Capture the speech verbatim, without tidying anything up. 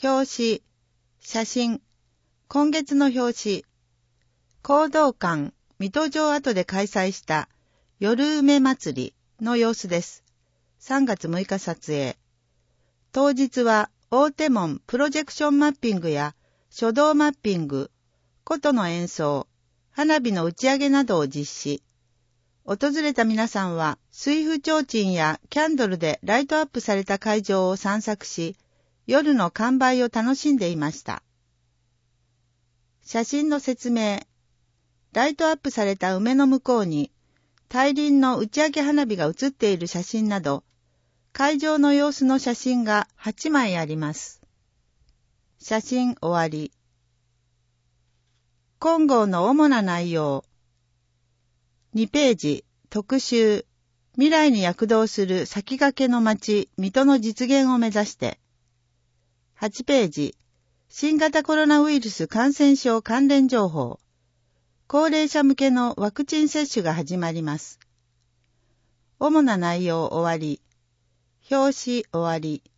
表紙、写真、今月の表紙、講道館、水戸城跡で開催した夜梅祭りの様子です。さんがつむいか撮影。当日は大手門プロジェクションマッピングや書道マッピング、琴の演奏、花火の打ち上げなどを実施。訪れた皆さんは水府提灯やキャンドルでライトアップされた会場を散策し、夜の完売を楽しんでいました。写真の説明。ライトアップされた梅の向こうに大輪の打ち上げ花火が写っている写真など、会場の様子の写真がはちまいあります。写真終わり。今号の主な内容。にページ、特集、未来に躍動する先駆けの街、水戸の実現を目指して。はちページ、新型コロナウイルス感染症関連情報。高齢者向けのワクチン接種が始まります。主な内容終わり。表紙終わり。